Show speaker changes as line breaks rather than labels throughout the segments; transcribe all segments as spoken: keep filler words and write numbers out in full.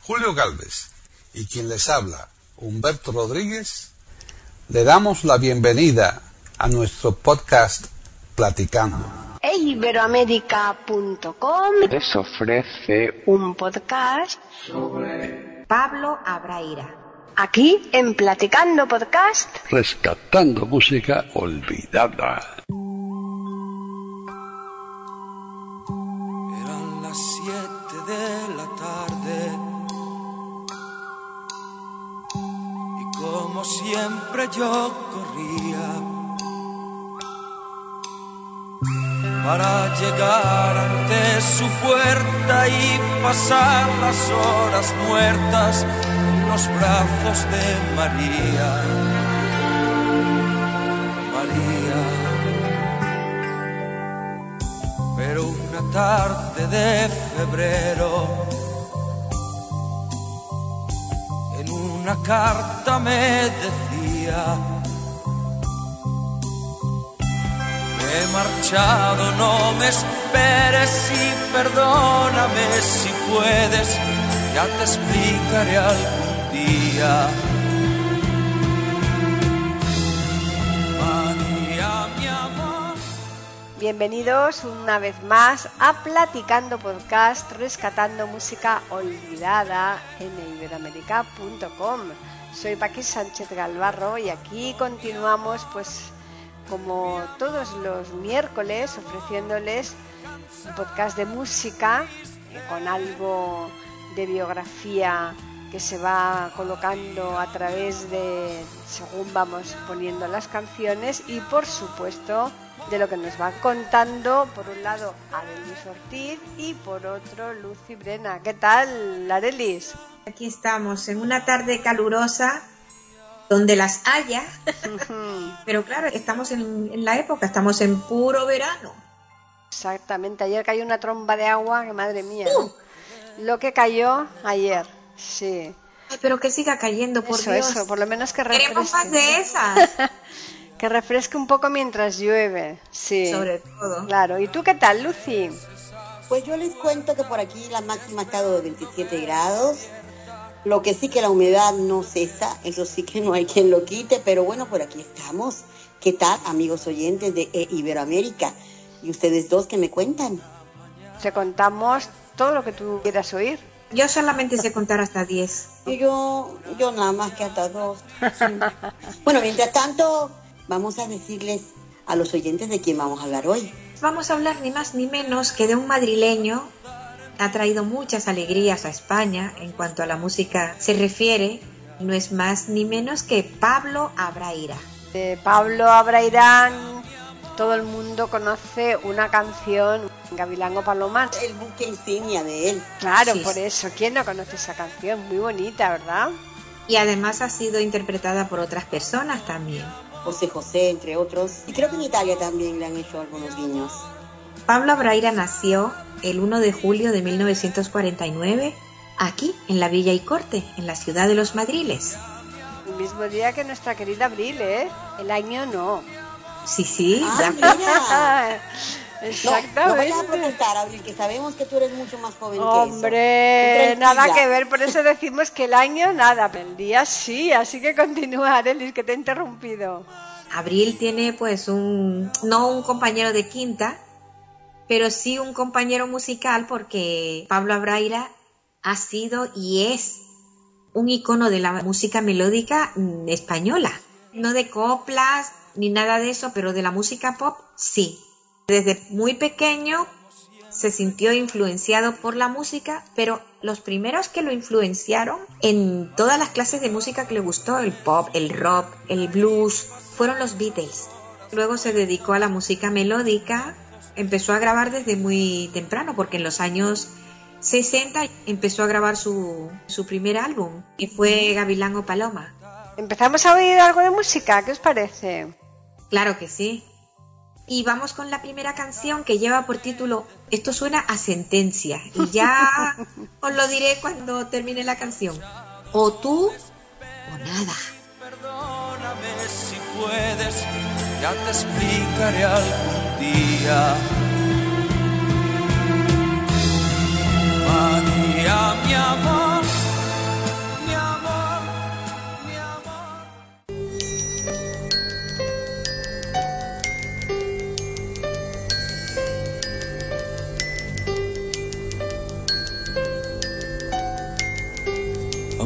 Julio Gálvez y quien les habla, Humberto Rodríguez, le damos la bienvenida a nuestro podcast Platicando.
e iberoamérica punto com
les ofrece
un podcast
sobre Pablo Abraira.
Aquí en Platicando Podcast,
rescatando música olvidada.
Eran las siete de la tarde y como siempre yo corría para llegar ante su puerta y pasar las horas muertas en los brazos de María. María. Pero una tarde de febrero, en una carta me decía: he marchado, no me esperes y perdóname si puedes, ya te explicaré algún día. María, mi amor.
bienvenidos una vez más a Platicando Podcast, rescatando música olvidada en iberoamérica punto com. Soy Paqui Sánchez Galvarro y aquí continuamos pues como todos los miércoles ofreciéndoles un podcast de música con algo de biografía que se va colocando a través de según vamos poniendo las canciones y por supuesto de lo que nos van contando por un lado Arelis Ortiz y por otro Lucy Brena. ¿Qué tal, Arelis?
Aquí estamos en una tarde calurosa donde las haya, pero claro, estamos en, en la época, estamos en puro verano.
Exactamente, ayer cayó una tromba de agua, que madre mía,
uh.
lo que cayó ayer, sí.
Ay, pero que siga cayendo, por
eso,
Dios.
Eso, por lo menos que refresque.
Queremos más de esas.
Que refresque un poco mientras llueve, sí.
Sobre todo.
Claro, ¿y tú qué tal, Lucy?
Pues yo les cuento que por aquí la máxima ha estado de veintisiete grados. Lo que sí que la humedad no cesa, eso sí que no hay quien lo quite, pero bueno, por aquí estamos. ¿Qué tal, amigos oyentes de Iberoamérica? Y ustedes dos, ¿qué me cuentan?
Te contamos todo lo que tú quieras oír.
Yo solamente sé contar hasta diez.
Y yo, yo nada más que hasta dos. Sí. Bueno, mientras tanto, vamos a decirles a los oyentes de quién vamos a hablar hoy.
Vamos a hablar ni más ni menos que de un madrileño. Ha traído muchas alegrías a España en cuanto a la música se refiere. No es más ni menos que Pablo Abraira.
De Pablo Abraira todo el mundo conoce una canción, Gavilán o Paloma.
El buque insignia de él.
Claro,
sí,
por eso. ¿Quién no conoce esa canción? Muy bonita, ¿verdad?
Y además ha sido interpretada por otras personas también.
José José, entre otros. Y creo que en Italia también le han hecho algunos guiños.
Pablo Abraira nació el uno de julio de mil novecientos cuarenta y nueve, aquí, en la Villa y Corte, en la ciudad de Los Madriles.
El mismo día que nuestra querida Abril, ¿eh? El año no.
Sí, sí.
Ah, mira.
Exactamente.
No, no vayas a protestar, Abril, que sabemos que tú eres mucho más joven
Hombre,
que eso.
nada que ver, por eso decimos que el año nada, pero el día sí, así que continúa, Arelis, que te he interrumpido.
Abril tiene pues un, no un compañero de quinta, pero sí un compañero musical porque Pablo Abraira ha sido y es un icono de la música melódica española. No de coplas ni nada de eso, pero de la música pop sí. Desde muy pequeño se sintió influenciado por la música, pero los primeros que lo influenciaron en todas las clases de música que le gustó, el pop, el rock, el blues, fueron los Beatles. Luego se dedicó a la música melódica. Empezó a grabar desde muy temprano, porque en los años sesenta empezó a grabar su, su primer álbum, y fue Gavilán o Paloma.
¿Empezamos a oír algo de música? ¿Qué os parece?
Claro que sí. Y vamos con la primera canción que lleva por título Esto suena a sentencia. Y ya os lo diré cuando termine la canción. O tú o nada.
Perdóname si puedes, ya te explicaré algún día. María, mi amor,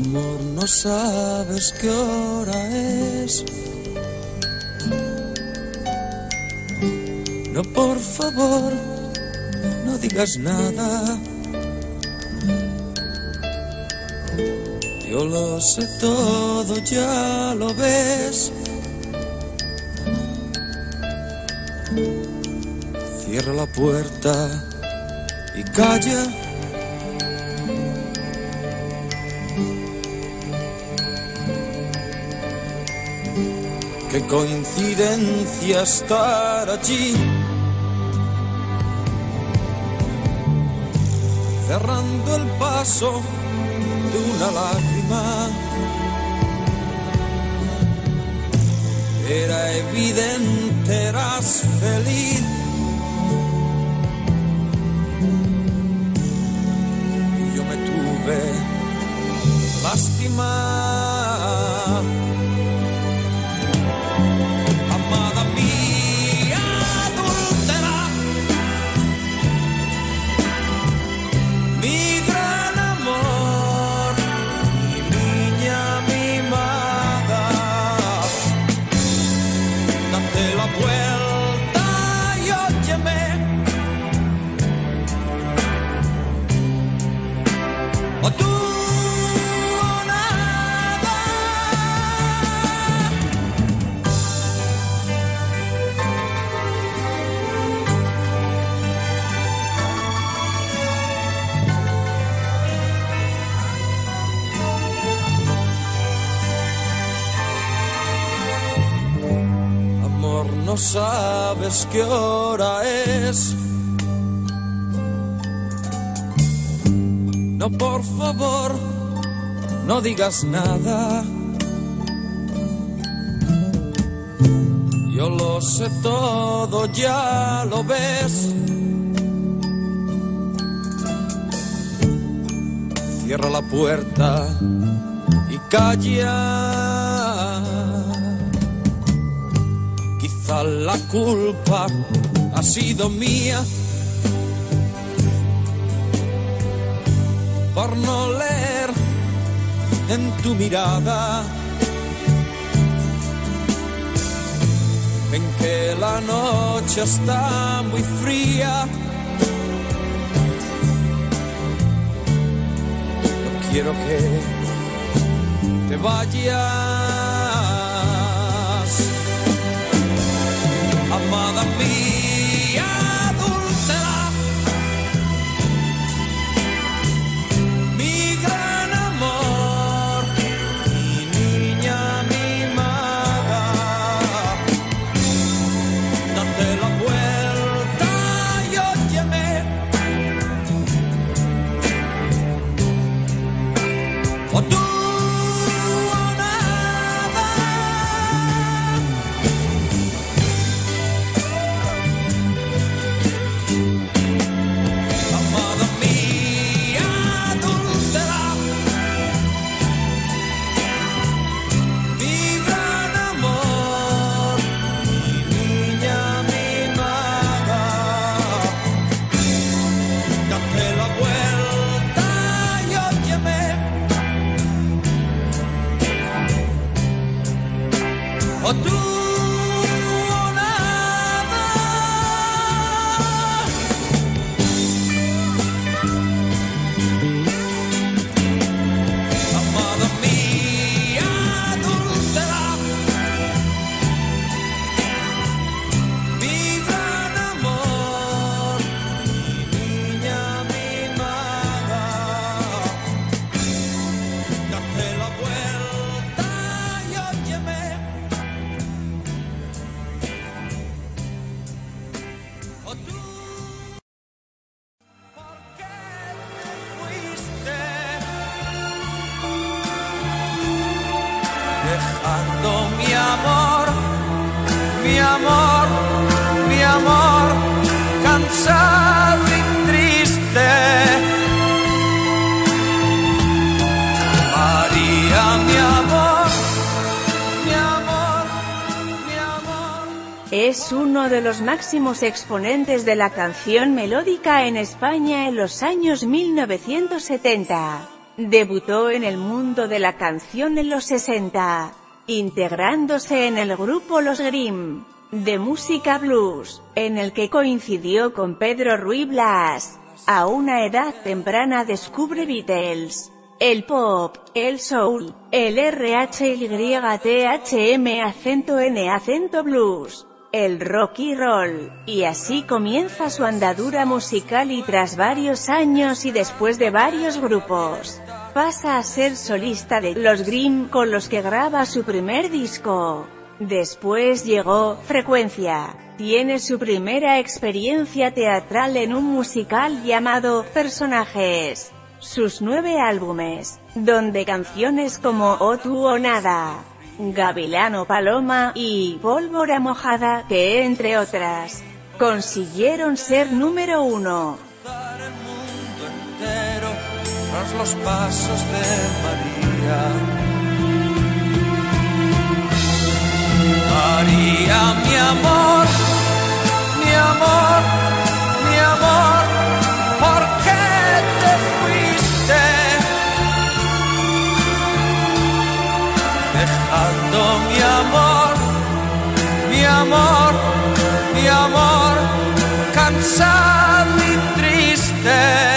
Amor, no sabes qué hora es. No, por favor, no digas nada. Yo lo sé todo, ya lo ves. Cierra la puerta y calla. Qué coincidencia estar allí, cerrando el paso de una lágrima. Era evidente, eras feliz. Y yo me tuve lástima. Amada mía, adúltera, mi gran amor, mi niña mimada, date la vuelta y óyeme, o tú o nada. Amor, no sabes qué hora es. No, por favor, no digas nada. Yo lo sé todo, ya lo ves. Cierra la puerta y calla. Quizá la culpa ha sido mía por no leer en tu mirada en que la noche está muy fría. No quiero que te vayas, amada mía, adúltera, mi gran amor, mi niña mimada, date la vuelta y óyeme, o tú o nada. Amada mía, adúltera, mi gran amor, mi niña mimada, date la vuelta y óyeme, o tú o nada. Amada mía, adúltera, mi gran amor, mi niña mimada, date la vuelta y óyeme, o tú, ¿por qué te fuiste? Dejando mi amor, mi amor, mi amor, cansado y triste. María, mi amor, mi amor, mi amor.
Es uno de los máximos exponentes de la canción melódica en España en los años mil novecientos setenta.
Debutó en el mundo de la canción en los sesenta, integrándose en el grupo Los Grimm, de música blues, en el que coincidió con Pedro Ruiz Blas. A una edad temprana descubre Beatles, el pop, el soul, el R H Y T H M acento N acento blues, el rock y roll, y así comienza su andadura musical y tras varios años y después de varios grupos, pasa a ser solista de Los Grimm con los que graba su primer disco. Después llegó Frecuencia. Tiene su primera experiencia teatral en un musical llamado Personajes. Sus nueve álbumes, donde canciones como O tú o nada, Gavilano Paloma y Pólvora mojada, que entre otras, consiguieron ser número uno.
El mundo entero tras los pasos de María. María, mi amor, mi amor, mi amor, ¿por qué te fuiste? Dejando mi amor, mi amor, mi amor, cansado y triste.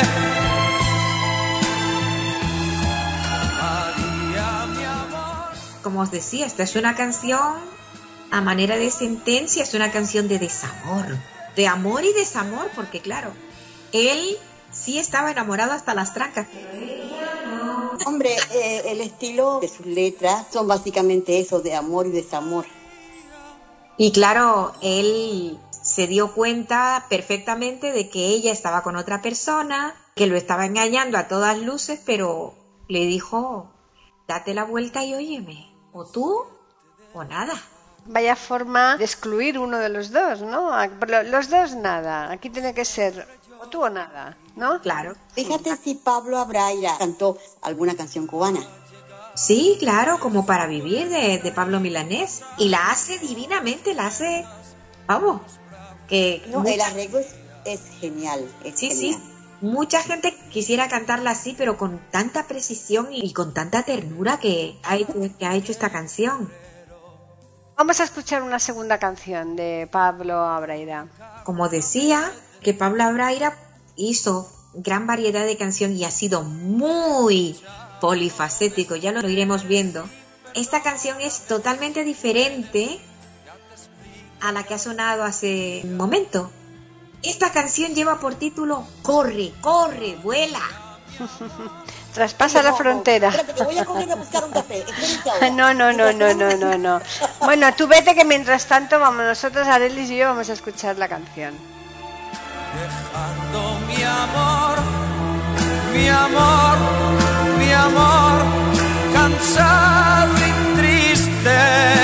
María, mi amor.
Como os decía, esta es una canción a manera de sentencia, es una canción de desamor, de amor y desamor, porque claro, él sí estaba enamorado hasta las trancas.
Hombre, eh, el estilo de sus letras son básicamente eso, de amor y desamor.
Y claro, él se dio cuenta perfectamente de que ella estaba con otra persona, que lo estaba engañando a todas luces, pero le dijo, date la vuelta y óyeme, o tú o nada.
Vaya forma de excluir uno de los dos, ¿no? Los dos nada, aquí tiene que ser o tú o nada, ¿no?
Claro.
Fíjate si Pablo Abraira cantó alguna canción cubana.
Sí, claro, como Para vivir de, de Pablo Milanés. Y la hace divinamente, la hace, vamos, que...
No,
mucha...
el arreglo es, es genial. Es
sí,
genial.
sí. Mucha gente quisiera cantarla así, pero con tanta precisión y, y con tanta ternura que ha, que ha hecho esta canción.
Vamos a escuchar una segunda canción de Pablo Abraira.
Como decía, que Pablo Abraira hizo gran variedad de canciones y ha sido muy polifacético, ya lo iremos viendo. Esta canción es totalmente diferente a la que ha sonado hace un momento. Esta canción lleva por título Corre, corre, vuela.
Traspasa la frontera.
Espérate, que voy a correr a buscar un café.
No, no, no, no, no, no, no. Bueno, tú vete que mientras tanto vamos nosotros, Arelis y yo, vamos a escuchar la canción.
Dejando mi amor, mi amor, mi amor, cansado y triste.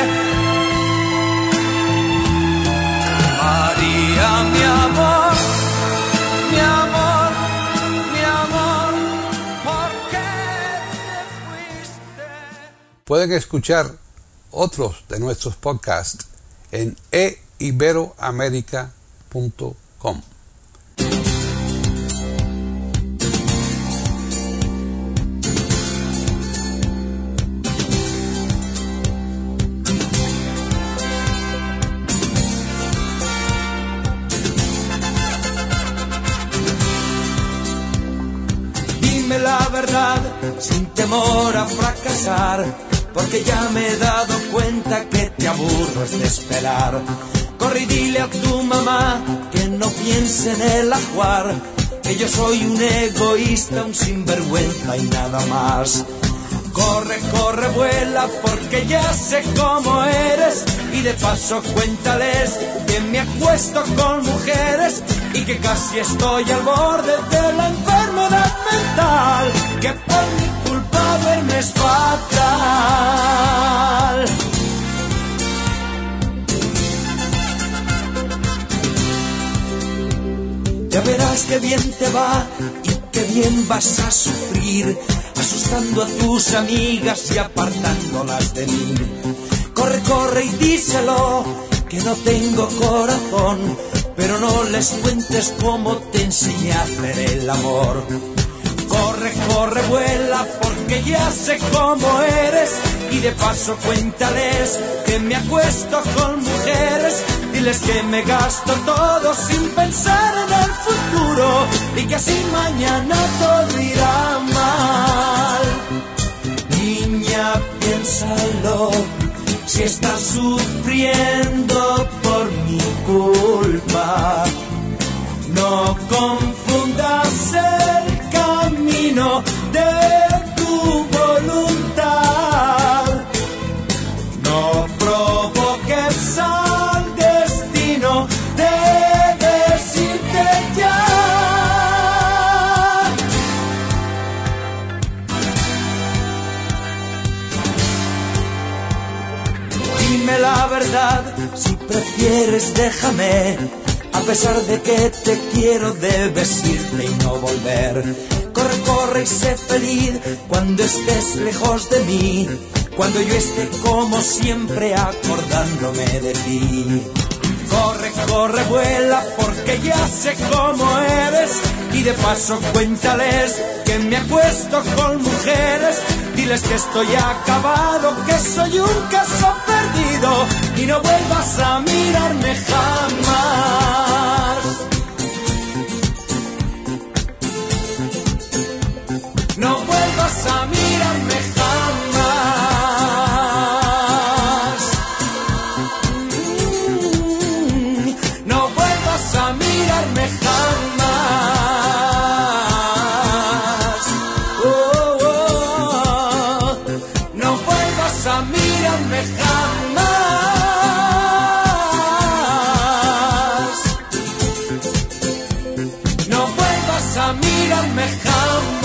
María, mi amor, mi amor, mi amor, ¿por qué te fuiste?
Pueden escuchar otros de nuestros podcasts en e iberoamerica punto com.
Dime la verdad, sin temor a fracasar, porque ya me he dado cuenta que te aburres de esperar. Corre y dile a tu mamá que no piense en el ajuar, que yo soy un egoísta, un sinvergüenza y nada más. Corre, corre, vuela, porque ya sé cómo eres, y de paso cuéntales que me acuesto con mujeres y que casi estoy al borde de la enfermedad mental, que por mi culpa verme es fatal. Ya verás que bien te va y que bien vas a sufrir, asustando a tus amigas y apartándolas de mí. Corre, corre y díselo, que no tengo corazón, pero no les cuentes cómo te enseñé a hacer el amor. Corre, corre, vuela, porque ya sé cómo eres. Y de paso cuéntales que me acuesto con mujeres. Diles que me gasto todo sin pensar en el futuro y que así mañana todo irá mal. Niña, piénsalo, si estás sufriendo por mi culpa, no confundas el camino de tu voluntad. No provoques al destino, debes irte ya. Dime la verdad, si prefieres déjame. A pesar de que te quiero, debes irte y no volver. Corre, corre y sé feliz cuando estés lejos de mí, cuando yo esté como siempre acordándome de ti. Corre, corre, vuela, porque ya sé cómo eres. Y de paso cuéntales que me acuesto con mujeres. Diles que estoy acabado, que soy un caso perdido. Y no vuelvas a mirarme jamás. No vuelvas a mirarme jamás. Mm, no vuelvas a mirarme jamás. Oh, oh, oh. No vuelvas a mirarme jamás. No vuelvas a mirarme jamás.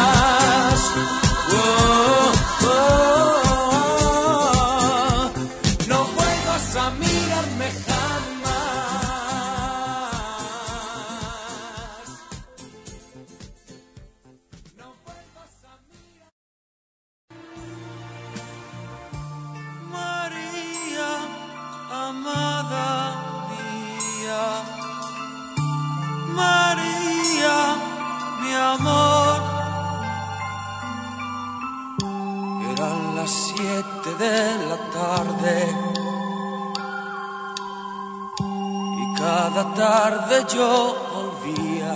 Cada tarde yo volvía.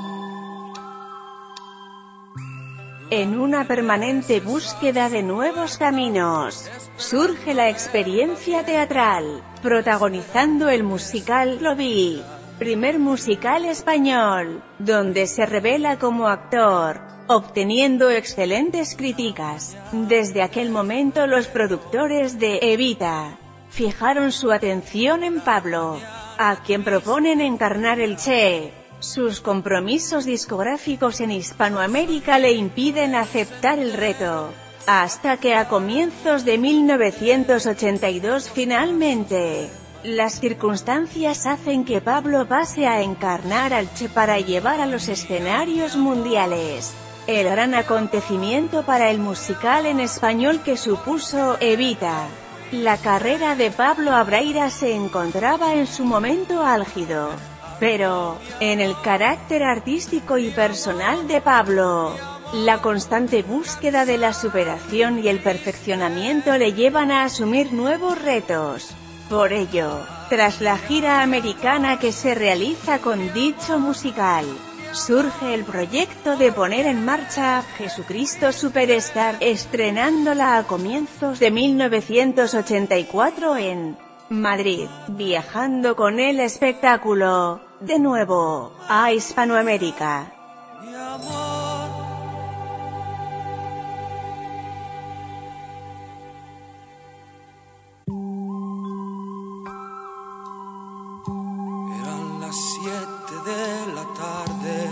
En una permanente búsqueda de nuevos caminos, surge la experiencia teatral, protagonizando el musical Lo Vi, primer musical español, donde se revela como actor, obteniendo excelentes críticas. Desde aquel momento los productores de Evita fijaron su atención en Pablo, a quien proponen encarnar el Che. Sus compromisos discográficos en Hispanoamérica le impiden aceptar el reto, hasta que a comienzos de mil novecientos ochenta y dos finalmente, las circunstancias hacen que Pablo pase a encarnar al Che para llevar a los escenarios mundiales el gran acontecimiento para el musical en español que supuso Evita. La carrera de Pablo Abraira se encontraba en su momento álgido, pero, en el carácter artístico y personal de Pablo, la constante búsqueda de la superación y el perfeccionamiento le llevan a asumir nuevos retos. Por ello, tras la gira americana que se realiza con dicho musical, surge el proyecto de poner en marcha Jesucristo Superstar, estrenándola a comienzos de mil novecientos ochenta y cuatro en Madrid, viajando con el espectáculo, de nuevo, a Hispanoamérica.
Mi amor, eran las siete de la tarde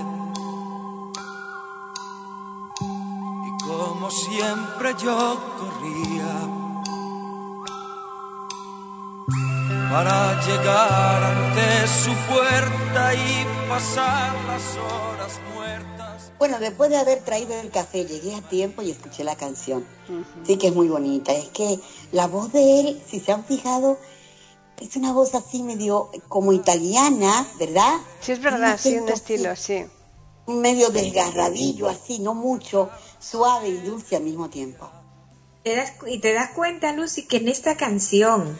y como siempre yo corría para llegar ante su puerta y pasar las horas muertas.
Bueno, después de haber traído el café, llegué a tiempo y escuché la canción. Uh-huh. Sí que es muy bonita. Es que la voz de él, si se han fijado, es una voz así medio como italiana, ¿verdad?
Sí, es verdad, sí, un estilo, sí.
medio desgarradillo, así, no mucho, suave y dulce al mismo tiempo.
Te das, y te das cuenta, Lucy, que en esta canción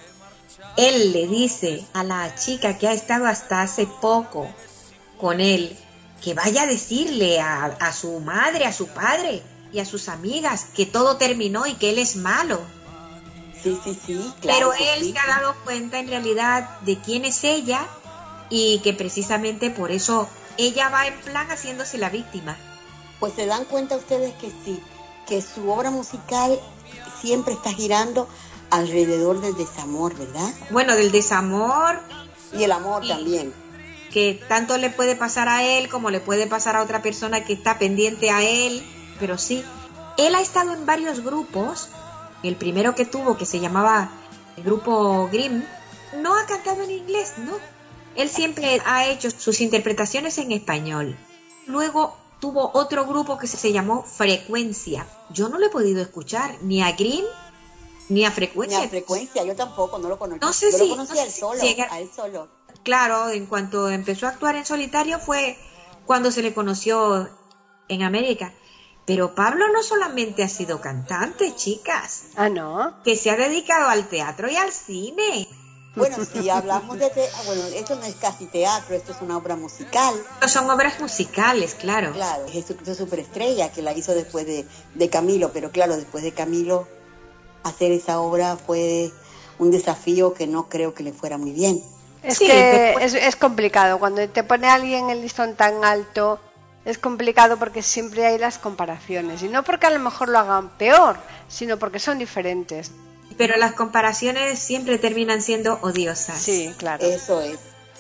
él le dice a la chica que ha estado hasta hace poco con él que vaya a decirle a, a su madre, a su padre y a sus amigas que todo terminó y que él es malo.
Sí, sí, sí. Claro,
pero
que
él
sí.
se ha dado cuenta en realidad de quién es ella y que precisamente por eso ella va en plan haciéndose la víctima.
Pues se dan cuenta ustedes que sí, que su obra musical siempre está girando alrededor del desamor, ¿verdad?
Bueno, del desamor.
Y el amor
y
también.
Que tanto le puede pasar a él como le puede pasar a otra persona que está pendiente a él. Pero sí, él ha estado en varios grupos. El primero que tuvo, que se llamaba el grupo Grimm, no ha cantado en inglés, no. Él siempre ha hecho sus interpretaciones en español. Luego tuvo otro grupo que se llamó Frecuencia. Yo no lo he podido escuchar ni a Grimm ni a Frecuencia.
Ni a Frecuencia, yo tampoco, no lo conozco.
No sé
yo
si,
lo conocí
no
a él
sé
solo,
si llega...
a él solo.
Claro, en cuanto empezó a actuar en solitario fue cuando se le conoció en América. Pero Pablo no solamente ha sido cantante, chicas.
Ah, ¿no?
Que se ha dedicado al teatro y al cine.
Bueno, si hablamos de... Te... Bueno, esto no es casi teatro, esto es una obra musical.
Son obras musicales, claro.
Claro, es su superestrella que la hizo después de, de Camilo, pero claro, después de Camilo hacer esa obra fue un desafío que no creo que le fuera muy bien.
Es
Sí,
que
pero...
es, es complicado, cuando te pone alguien el listón tan alto, es complicado porque siempre hay las comparaciones, y no porque a lo mejor lo hagan peor, sino porque son diferentes.
Pero las comparaciones siempre terminan siendo odiosas.
Sí, claro.
Eso es.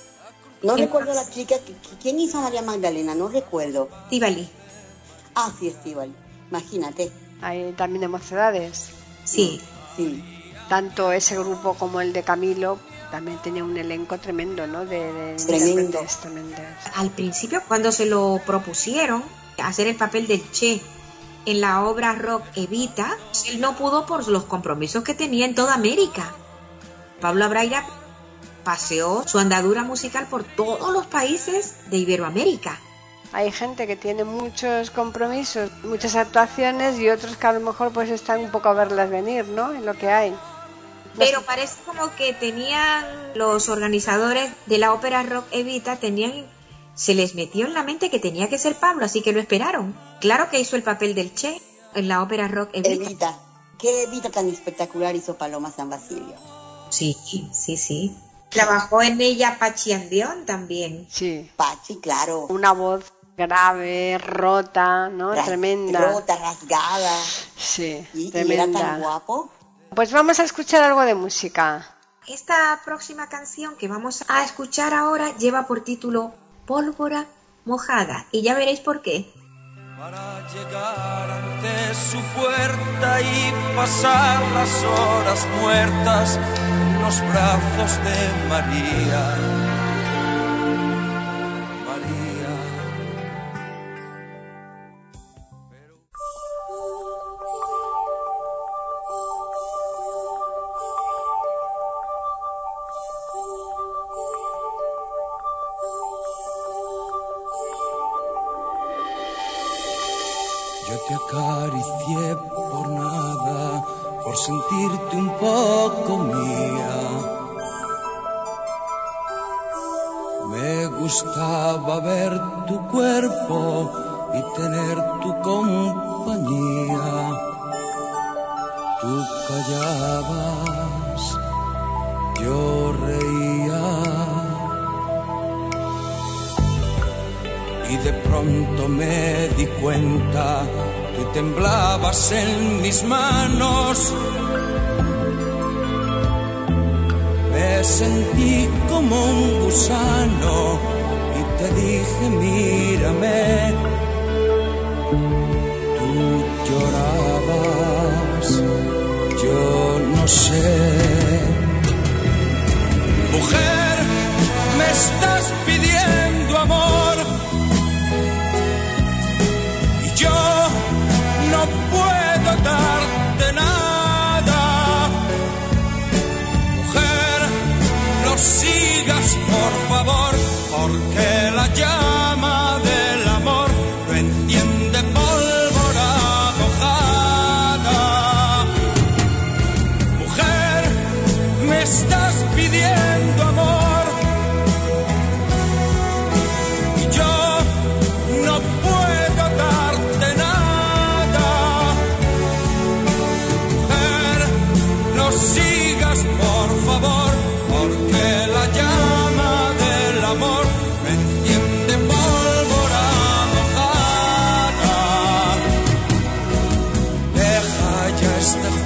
No
¿Quién
recuerdo a
más?
la chica, que, que- ¿quién hizo a María Magdalena? No recuerdo.
Estíbaliz.
Ah, sí, Estíbal, imagínate.
Hay también de mocedades.
Sí.
Sí.
Tanto ese grupo como el de Camilo también tenía un elenco tremendo, ¿no? De, de
Tremendo.
intérpretes tremendos.
Al principio, cuando se lo propusieron hacer el papel del Che en la obra rock Evita, él no pudo por los compromisos que tenía en toda América. Pablo Abraira paseó su andadura musical por todos los países de Iberoamérica.
Hay gente que tiene muchos compromisos, muchas actuaciones, y otros que a lo mejor pues están un poco a verlas venir, ¿no? En lo que hay. No
Pero
sé.
parece como que tenían los organizadores de la ópera rock Evita, tenían, se les metió en la mente que tenía que ser Pablo, así que lo esperaron. Claro que hizo el papel del Che en la ópera rock Evita.
Evita. ¿Qué Evita tan espectacular hizo Paloma San Basilio?
Sí, sí, sí. Trabajó en ella Pachi Andión también.
Sí.
Pachi, claro.
Una voz grave, rota, ¿no?
Ras-
Tremenda.
Rota, rasgada.
Sí,
Y, y
tremenda.
era tan guapo.
Pues vamos a escuchar algo de música.
Esta próxima canción que vamos a escuchar ahora lleva por título Pólvora Mojada, y ya veréis por qué.
Para llegar ante su puerta y pasar las horas muertas en los brazos de María. María. Yo te acaricié por nada, por sentirte un poco mía. Me gustaba ver tu cuerpo y tener tu compañía. Tú callabas, yo reía. Y de pronto me di cuenta, tú temblabas en mis manos. Me sentí como un gusano y te dije, mírame. Tú llorabas, yo no sé. Mujer, me estás pidiendo amor. Yo no puedo darte nada. Mujer, no sigas por favor, porque la llama del amor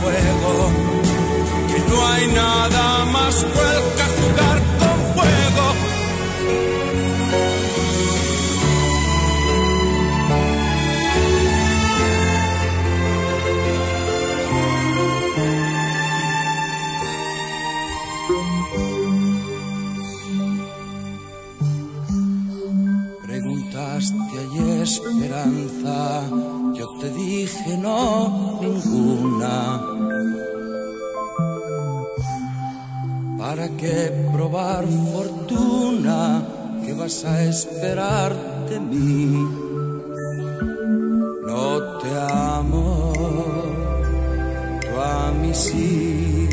fuego, que no hay nada más cruel que jugar con fuego. Preguntaste hay esperanza, yo te dije no, ninguna. ¿Para qué probar fortuna? ¿Qué vas a esperar de mí? No te amo, tú a mí sí.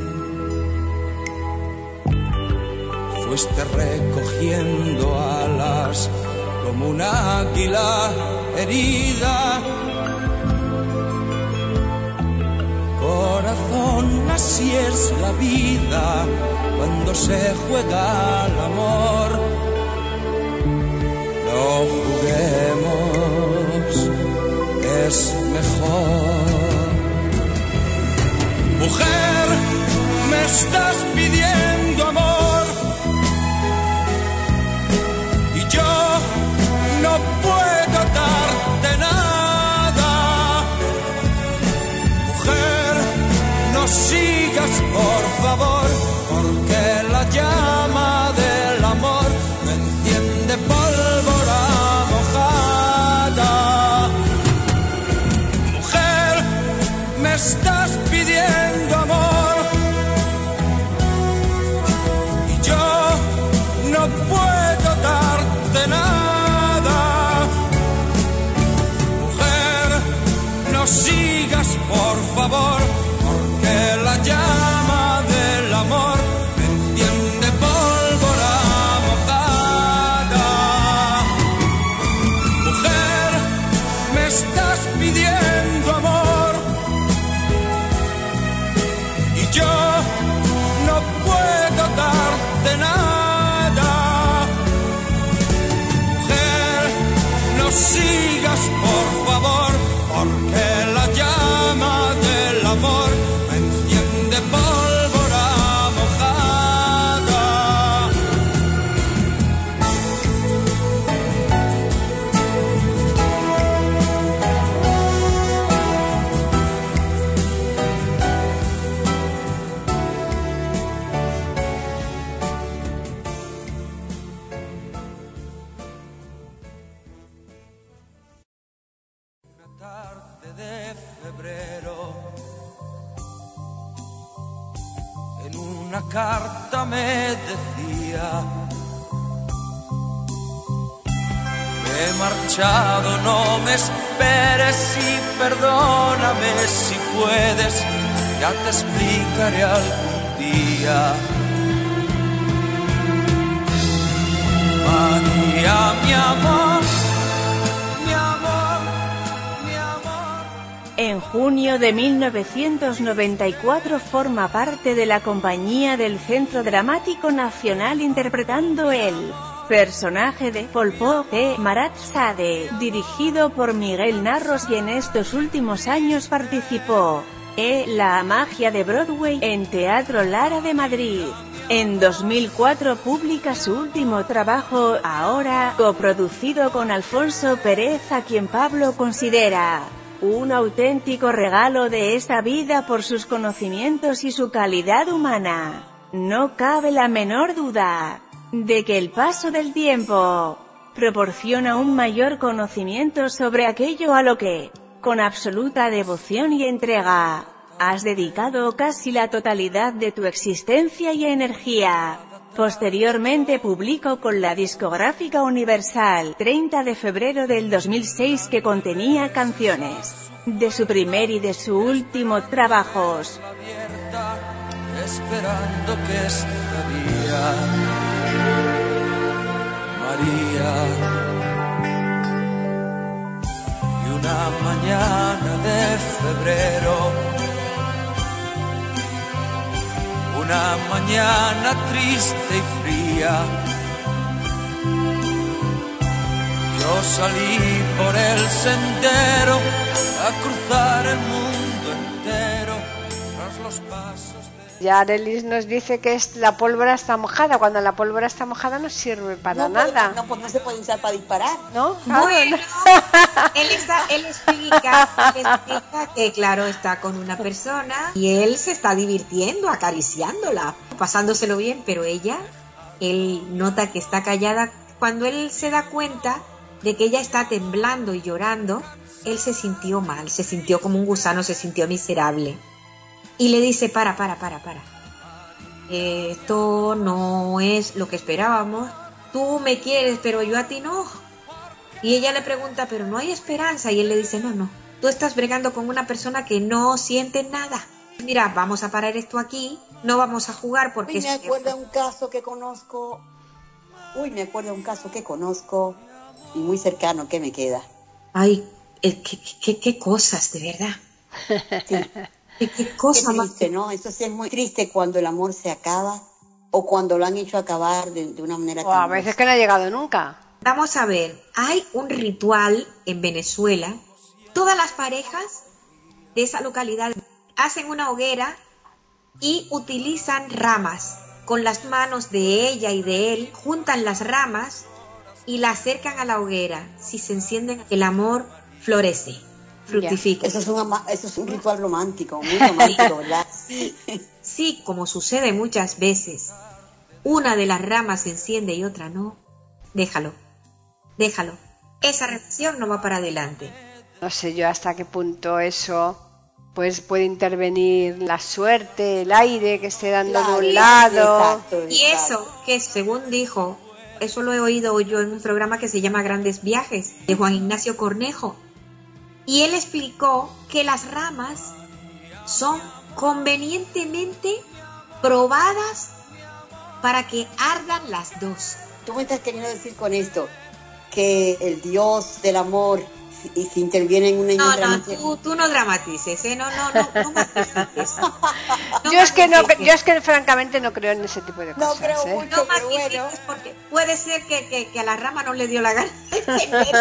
Fuiste recogiendo alas como un águila herida. Corazón, así es la vida cuando se juega el amor. No juguemos, es mejor. Mujer, me estás pidiendo amor y yo no puedo darte nada. Mujer, no sigas por favor, porque la llama del amor me enciende pólvora mojada. Mujer, me estás pidiendo amor y yo no puedo darte nada. Mujer, no sigas por favor, porque la llama del amor me enciende pólvora mojada. Mujer, me estás pidiendo amor y yo no puedo darte nada. Mujer, no sigas por favor, porque la llama del amor me enciende pólvora mojada. Una tarde de febrero, en una carta me decía: me he marchado, no me esperes y perdóname si puedes, ya te explicaré algún día. María, mi amor, mi amor, mi amor.
En junio de mil novecientos noventa y cuatro forma parte de la compañía del Centro Dramático Nacional interpretando el personaje de Pol Pot de Marat Sade, dirigido por Miguel Narros, y en estos últimos años participó en La magia de Broadway en Teatro Lara de Madrid. En dos mil cuatro publica su último trabajo, Ahora, coproducido con Alfonso Pérez, a quien Pablo considera un auténtico regalo de esta vida por sus conocimientos y su calidad humana. No cabe la menor duda de que el paso del tiempo proporciona un mayor conocimiento sobre aquello a lo que, con absoluta devoción y entrega, has dedicado casi la totalidad de tu existencia y energía. Posteriormente publicó con la discográfica Universal, treinta de febrero del dos mil seis, que contenía canciones de su primer y de su último trabajos.
Esperando que estaría María. Y una mañana de febrero, una mañana triste y fría, yo salí por el sendero a cruzar el mundo entero
Ya Arelis nos dice que es, la pólvora está mojada. Cuando la pólvora está mojada no sirve para
no,
nada.
No, pues no se puede usar para disparar.
¿No? Claro,
bueno,
no.
él, está, él, explica, él explica que, claro, está con una persona y él se está divirtiendo, acariciándola, pasándoselo bien, pero ella, él nota que está callada. Cuando él se da cuenta de que ella está temblando y llorando, él se sintió mal, se sintió como un gusano, se sintió miserable. Y le dice, para, para, para, para. Esto no es lo que esperábamos. Tú me quieres, pero yo a ti no. Y ella le pregunta, pero no hay esperanza. Y él le dice, no, no. Tú estás bregando con una persona que no siente nada. Mira, vamos a parar esto aquí. No vamos a jugar porque...
Uy, me acuerdo de un caso que conozco. Uy, me acuerdo de un caso que conozco y muy cercano que me queda.
Ay, qué, qué, qué cosas, de verdad.
Sí.
¿Qué, qué cosa
qué triste, ¿no? Eso sí es muy triste cuando el amor se acaba o cuando lo han hecho acabar de, de una manera...
O a veces que no ha llegado nunca.
Vamos a ver, hay un ritual en Venezuela. Todas las parejas de esa localidad hacen una hoguera y utilizan ramas. Con las manos de ella y de él juntan las ramas y la acercan a la hoguera. Si se encienden, el amor florece. Fructifica.
Eso es, un, eso es un ritual romántico, muy romántico, ¿verdad?
Sí, sí, como sucede muchas veces. Una de las ramas se enciende y otra no. Déjalo, déjalo. Esa relación no va para adelante.
No sé yo hasta qué punto eso pues puede intervenir la suerte, el aire que esté dando claro, de un lado.
Exacto, exacto.
Y eso que según dijo, eso lo he oído yo en un programa que se llama Grandes Viajes, de Juan Ignacio Cornejo. Y él explicó que las ramas son convenientemente probadas para que ardan las dos.
¿Tú me estás queriendo decir con esto que el Dios del amor y si interviene en una...
No, no, tú, tú no dramatices, ¿eh? No, no, no, no magnifiques. No
yo, es que no, yo es que francamente no creo en ese tipo de cosas.
No creo
¿eh?
mucho,
no
pero
bueno. Porque puede ser que, que, que a la rama no le dio la gana.
Eso.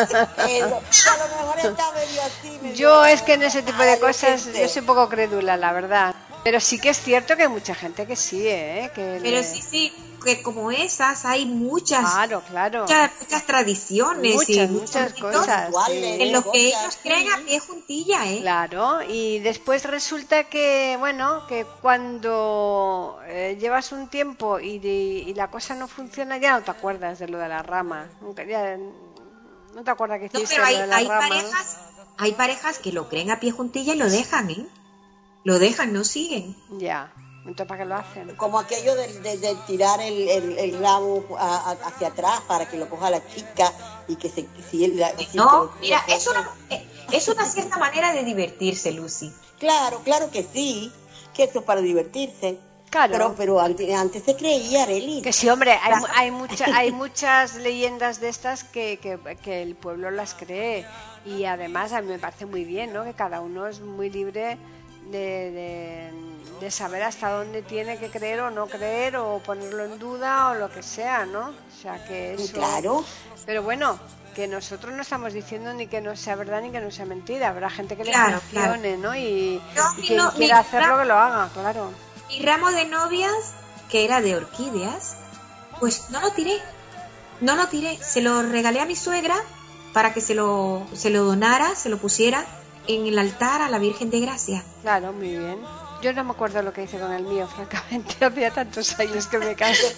A lo mejor está medio así. Medio
yo es que en ese tipo de cosas
yo
soy un poco crédula, la verdad. Pero sí que es cierto que hay mucha gente que sí, ¿eh? Que
pero
le...
sí, sí, que como esas hay muchas,
claro, claro.
muchas, muchas tradiciones
muchas,
y
muchas cosas
sí.
en lo que ellos creen a pie juntilla, ¿eh?
Claro, y después resulta que, bueno, que cuando eh, llevas un tiempo y, de, y la cosa no funciona, ya no te acuerdas de lo de la rama. Nunca, ya, no te acuerdas que hiciste
no, pero hay,
lo de la
hay
rama.
parejas, hay parejas que lo creen a pie juntilla y lo dejan, ¿eh? Lo dejan, no siguen.
Ya, entonces ¿para qué lo hacen?
Como aquello de, de, de tirar el, el, el rabo a, a, hacia atrás para que lo coja la chica y que se... Si él, si
no, mira, es una, es una cierta manera de divertirse, Lucy.
Claro, claro que sí, que eso es para divertirse.
Claro.
Pero, pero antes, antes se creía, Arely.
Que sí, hombre, hay, hay, mucha, hay muchas leyendas de estas que, que, que el pueblo las cree. Y además a mí me parece muy bien, ¿no? Que cada uno es muy libre de, de, de saber hasta dónde tiene que creer o no creer o ponerlo en duda o lo que sea, ¿no? O sea que eso...
Claro.
Pero bueno, que nosotros no estamos diciendo ni que no sea verdad ni que no sea mentira. Habrá gente que le
claro,
funcione,
claro.
¿no? Y,
no,
y quien
no,
quiera hacerlo que lo haga, claro.
Mi ramo de novias, que era de orquídeas, pues no lo tiré. No lo tiré. Se lo regalé a mi suegra para que se lo, se lo donara, se lo pusiera en el altar a la Virgen de Gracia.
Claro, muy bien. Yo no me acuerdo lo que hice con el mío, francamente. Hacía tantos años que me casé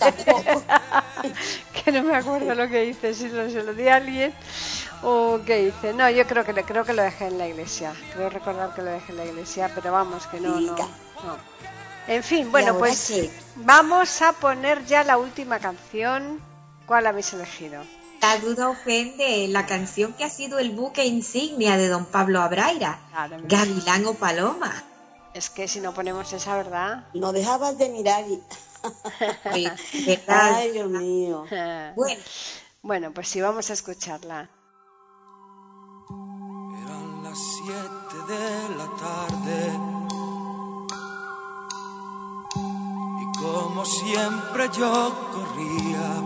que no me acuerdo lo que hice, si lo, se lo di a alguien o qué hice. No, yo creo que, creo que lo dejé en la iglesia. Creo recordar que lo dejé en la iglesia, pero vamos, que no, no, no. En fin, bueno, pues sí. Vamos a poner ya la última canción. ¿Cuál habéis elegido?
La duda ofende, la canción que ha sido el buque insignia de don Pablo Abraira, claro, Gavilán o Paloma.
Es que si no ponemos esa, ¿verdad?
No dejabas de mirar y...
Oye, ¿verdad?
Ay, Dios mío.
Bueno.
Bueno, pues sí, vamos a escucharla.
Eran las siete de la tarde y como siempre yo corría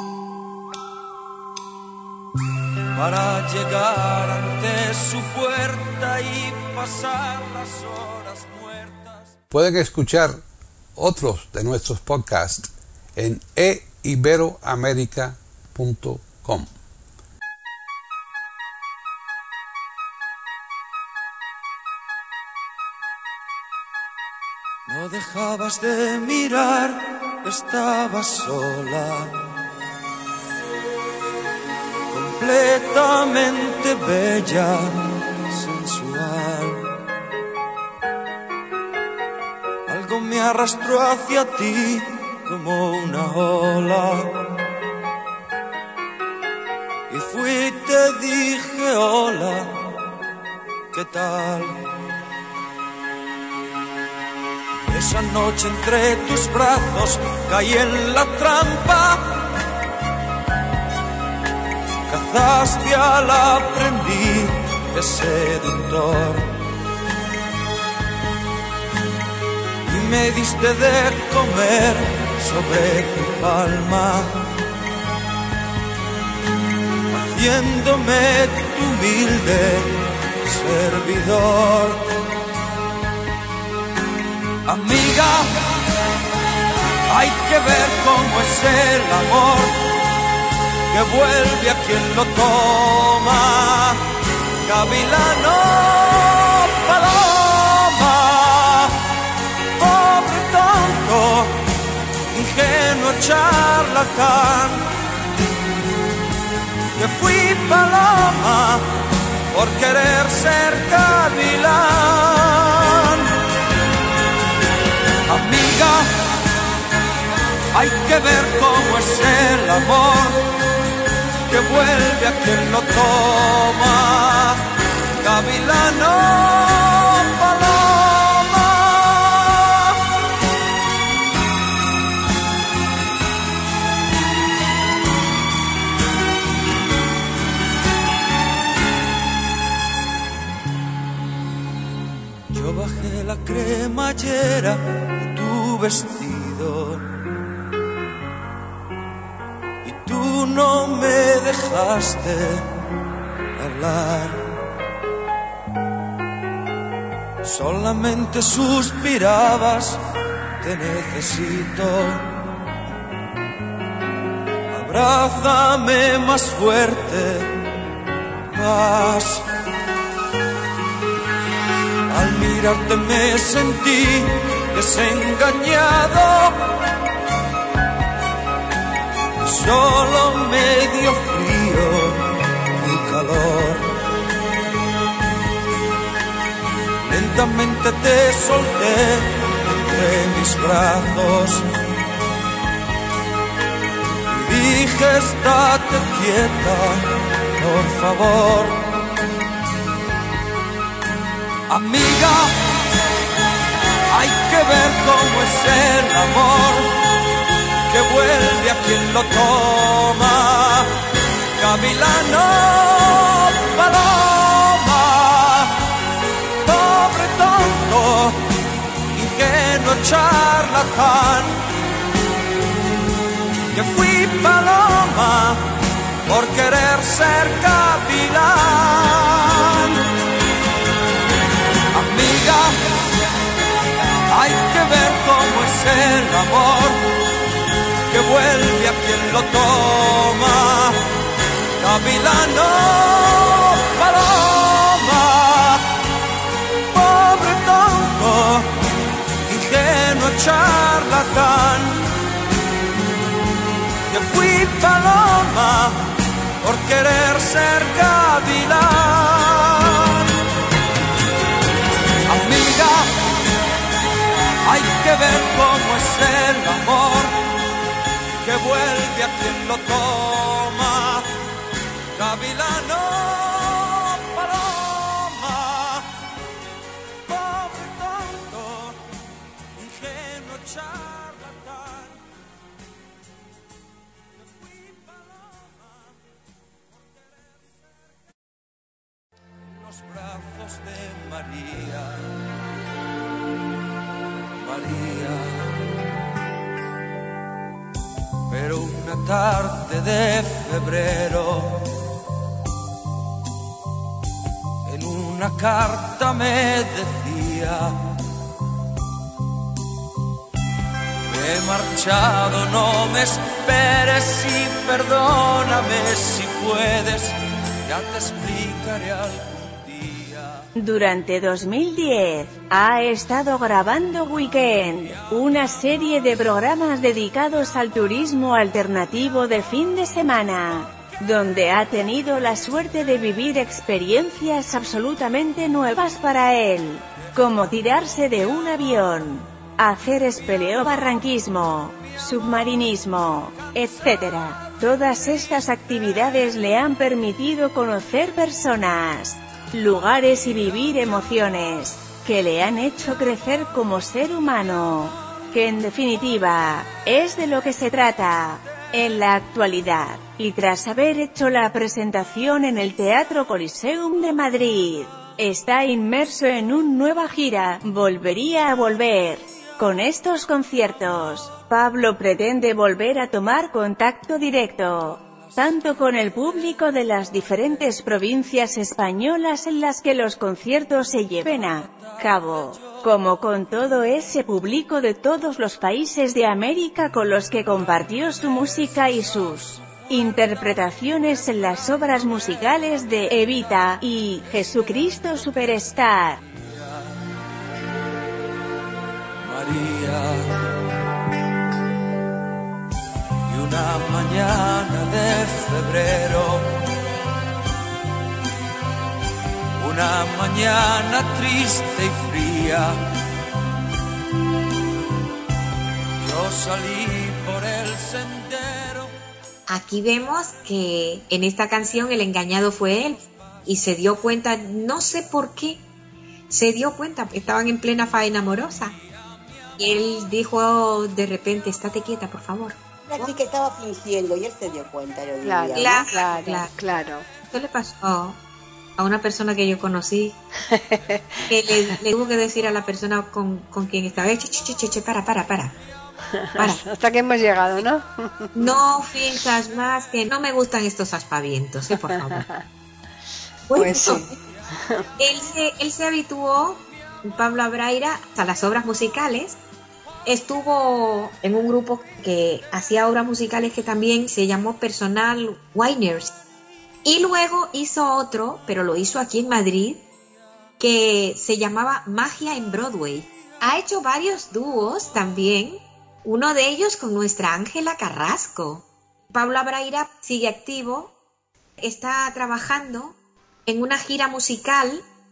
para llegar ante su puerta y pasar las horas muertas.
Pueden escuchar otros de nuestros podcasts en e iberoamerica punto com.
No dejabas de mirar, estabas sola, completamente bella, sensual. Algo me arrastró hacia ti como una ola, y fui y te dije hola, ¿qué tal? Esa noche entre tus brazos caí en la trampa, cazaste al aprendiz de seductor y me diste de comer sobre tu palma, haciéndome tu humilde servidor. Amiga, hay que ver cómo es el amor, que vuelve a quien lo toma. Gavilano, paloma, pobre tonto, ingenuo charlatán, que fui paloma por querer ser gavilán. Amiga, hay que ver cómo es el amor, que vuelve a quien lo toma. Gavilano, paloma. Yo bajé la cremallera de tu vestido y tú no me dejaste hablar, solamente suspirabas, te necesito, abrázame más fuerte, más. Al mirarte me sentí desengañado, solo me dio frío tu calor. Lentamente te solté entre mis brazos y dije, estate quieta, por favor. Amiga, hay que ver cómo es el amor, que vuelve a quien lo toma. Gavilano, paloma, pobre tonto, ingenuo charlatán, que fui paloma por querer ser gavilán. Amiga, hay que ver cómo es el amor, que vuelve a quien lo toma. Gavilano, paloma, pobre tonto, ingenuo charlatán, que fui paloma por querer ser gavilán. Amiga, hay que ver cómo es el amor, que vuelve a quien lo toma. Gavilano, paloma, pobre tonto, ingenuo charlatán, que fui paloma por querer ser los brazos de María. María, pero una tarde de febrero, en una carta me decía, marchado, no me esperes y perdóname si puedes, ya te explicaré algún día.
Durante dos mil diez, ha estado grabando Weekend, una serie de programas dedicados al turismo alternativo de fin de semana, donde ha tenido la suerte de vivir experiencias absolutamente nuevas para él, como tirarse de un avión, hacer espeleobarranquismo, submarinismo, etcétera. Todas estas actividades le han permitido conocer personas, lugares y vivir emociones, que le han hecho crecer como ser humano, que en definitiva, es de lo que se trata. En la actualidad, y tras haber hecho la presentación en el Teatro Coliseum de Madrid, está inmerso en una nueva gira, Volvería a Volver. Con estos conciertos, Pablo pretende volver a tomar contacto directo, tanto con el público de las diferentes provincias españolas en las que los conciertos se lleven a cabo, como con todo ese público de todos los países de América con los que compartió su música y sus interpretaciones en las obras musicales de Evita y Jesucristo Superstar.
María, y una mañana de febrero, una mañana triste y fría, yo salí por el sendero.
Aquí vemos que en esta canción el engañado fue él, y se dio cuenta, no sé por qué, se dio cuenta, estaban en plena faena amorosa, y él dijo de repente, estate quieta, por favor.
La chica estaba fingiendo y él se dio cuenta. Lo
Claro,
diría, ¿no?
claro,
Claro.
claro.
Esto le pasó a una persona que yo conocí, que le, le tuvo que decir a la persona con, con quien estaba, che, che, che, che, para, para, para, para.
Hasta que hemos llegado, ¿no?
No finjas más, que no me gustan estos aspavientos, ¿eh? Por favor.
Pues sí.
Él se, él se habituó, Pablo Abraira, a las obras musicales. Estuvo en un grupo que hacía obras musicales que también se llamó Personal Winers. Y luego hizo otro, pero lo hizo aquí en Madrid, que se llamaba Magia en Broadway. Ha hecho varios dúos también, uno de ellos con nuestra Ángela Carrasco. Pablo Abraira sigue activo, está trabajando en una gira musical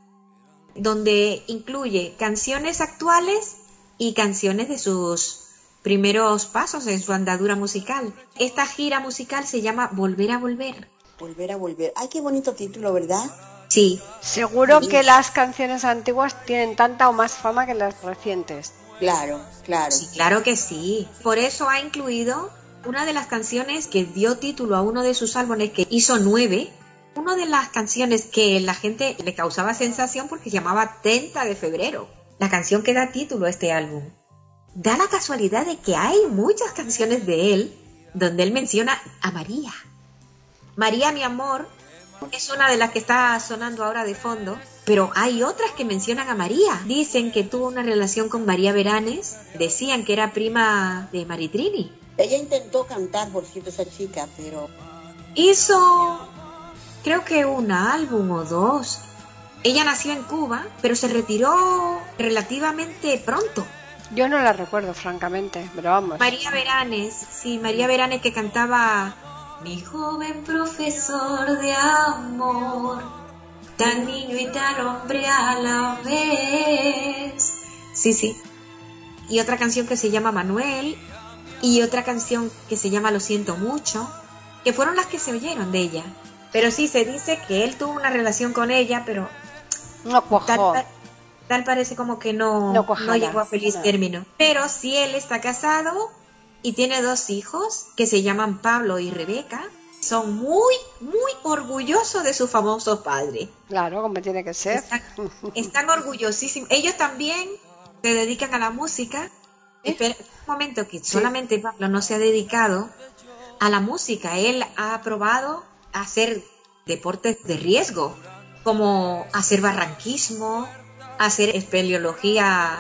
donde incluye canciones actuales y canciones de sus primeros pasos en su andadura musical. Esta gira musical se llama Volver a Volver.
Volver a volver. Ay, qué bonito título, ¿verdad?
Sí.
Seguro que las canciones antiguas tienen tanta o más fama que las recientes.
Claro, claro.
Sí, claro que sí. Por eso ha incluido una de las canciones que dio título a uno de sus álbumes, que hizo nueve. Una de las canciones que la gente le causaba sensación porque se llamaba treinta de febrero. La canción que da título a este álbum. Da la casualidad de que hay muchas canciones de él donde él menciona a María. María, mi amor, es una de las que está sonando ahora de fondo, pero hay otras que mencionan a María. Dicen que tuvo una relación con María Beranes, decían que era prima de Maritrini.
Ella intentó cantar, por cierto, esa chica, pero...
Hizo, creo que un álbum o dos. Ella nació en Cuba, pero se retiró relativamente pronto.
Yo no la recuerdo, francamente, pero vamos.
María Beranes, sí, María Beranes, que cantaba mi joven profesor de amor, tan niño y tan hombre a la vez. Sí, sí. Y otra canción que se llama Manuel, y otra canción que se llama Lo siento mucho, que fueron las que se oyeron de ella. Pero sí, se dice que él tuvo una relación con ella, pero
No cuajó.
tal, tal parece como que no,
No cuajara.
no llegó a feliz
No.
término. Pero sí, él está casado y tiene dos hijos que se llaman Pablo y Rebeca. Son muy, muy orgullosos de su famoso padre.
Claro, como tiene que ser.
Están, están orgullosísimos. Ellos también se dedican a la música. Espera un momento, que solamente Pablo no se ha dedicado a la música. Él ha probado hacer deportes de riesgo, como hacer barranquismo, hacer espeleología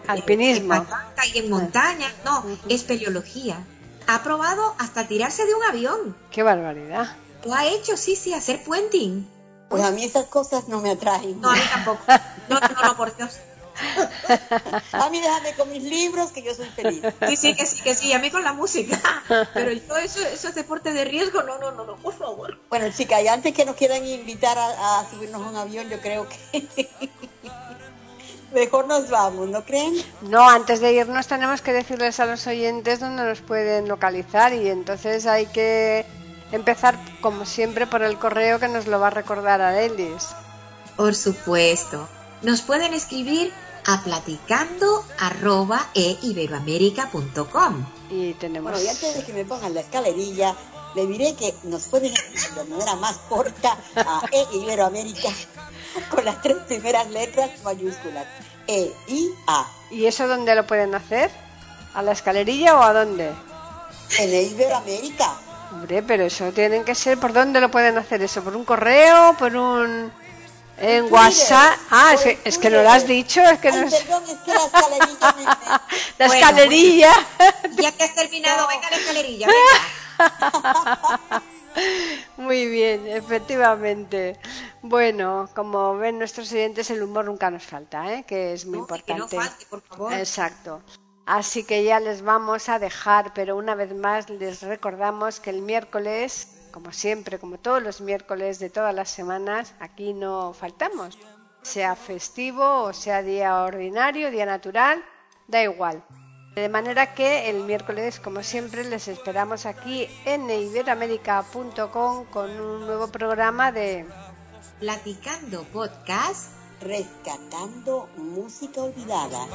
alpinismo.
En barranca y en montaña, no, uh-huh. es espeleología. Ha probado hasta tirarse de un avión.
¡Qué barbaridad!
Lo ha hecho, sí, sí, hacer puenting.
Pues a mí esas cosas no me atraen.
No, a mí tampoco. No, no, no, por Dios.
A mí déjame con mis libros que yo soy feliz.
Sí, sí, que sí, que sí, a mí con la música. Pero yo, eso, eso es deporte de riesgo, no, no, no, no, por favor.
Bueno, chica, y antes que nos quieran invitar a, a subirnos a un avión, yo creo que mejor nos vamos, ¿no creen?
No, antes de irnos tenemos que decirles a los oyentes dónde nos pueden localizar y entonces hay que empezar, como siempre, por el correo que nos lo va a recordar Arelis.
Por supuesto. Nos pueden escribir a platicando arroba e iberoamerica punto com.
Y tenemos...
Bueno, y antes de que me pongan la escalerilla, le diré que nos pueden escribir de manera más corta a E Iberoamérica con las tres primeras letras mayúsculas. E, I, A.
¿Y eso dónde lo pueden hacer? ¿A la escalerilla o a dónde?
En E Iberoamérica.
Hombre, pero eso tienen que ser... ¿Por dónde lo pueden hacer eso? ¿Por un correo? ¿Por un...? En Twitter, WhatsApp. Ah, es que, es que no lo has dicho. Es que
Ay,
no es...
perdón, es que la escalerilla me, me...
La
bueno,
escalerilla.
Bueno, ya que has terminado, no. Venga la escalerilla, venga.
Muy bien, efectivamente. Bueno, como ven nuestros oyentes, el humor nunca nos falta, ¿eh? Que es muy
no,
importante.
Que no falte, por favor.
Exacto. Así que ya les vamos a dejar, pero una vez más les recordamos que el miércoles, como siempre, como todos los miércoles de todas las semanas, aquí no faltamos. Sea festivo o sea día ordinario, día natural, da igual. De manera que el miércoles, como siempre, les esperamos aquí en iberoamerica punto com con un nuevo programa de
Platicando Podcast,
rescatando música olvidada.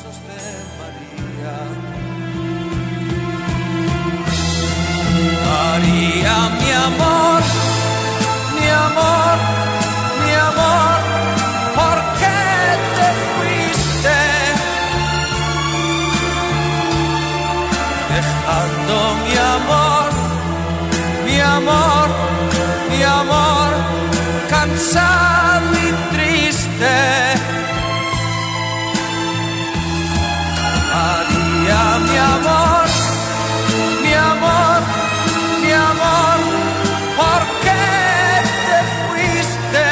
María, mi amor, mi amor, mi amor, ¿por qué te fuiste? Dejando mi amor, mi amor, mi amor, cansado y triste. María, mi amor, mi amor, mi amor, ¿por qué te fuiste?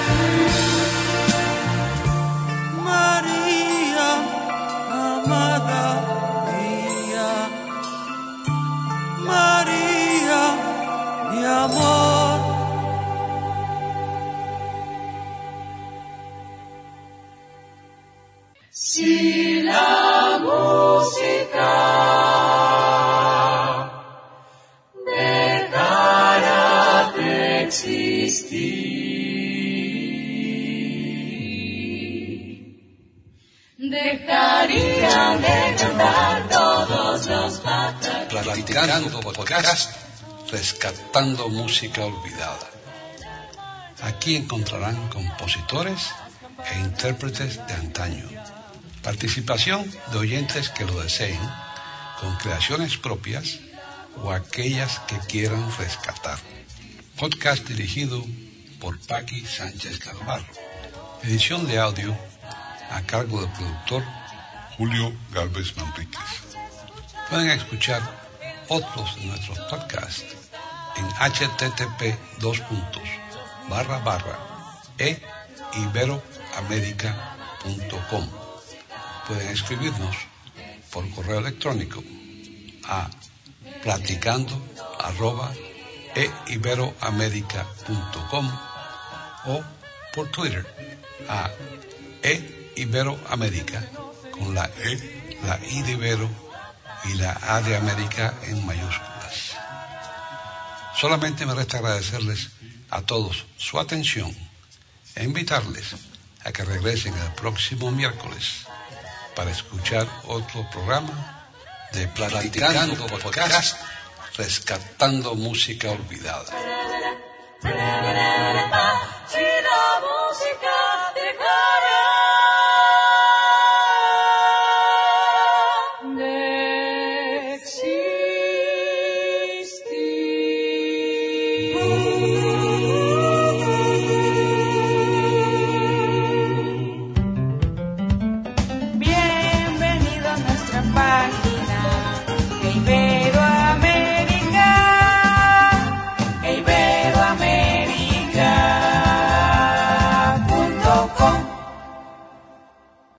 María, amada mía, María, mi amor. Si la música dejara de existir, dejaría de cantar todos los pájaros.
Platicando Podcast, rescatando música olvidada. Aquí encontrarán compositores e intérpretes de antaño. Participación de oyentes que lo deseen, con creaciones propias o aquellas que quieran rescatar. Podcast dirigido por Paqui Sánchez Calvarro. Edición de audio a cargo del productor Julio Galvez Manríquez. Pueden escuchar otros de nuestros podcasts en http dos puntos barra barra e iberoamerica punto com. Pueden escribirnos por correo electrónico a platicando arroba e iberoamerica punto com o por Twitter a e iberoamerica con la E, la I de Ibero y la A de América en mayúsculas. Solamente me resta agradecerles a todos su atención e invitarles a que regresen el próximo miércoles para escuchar otro programa de Platicando Podcast, rescatando música olvidada.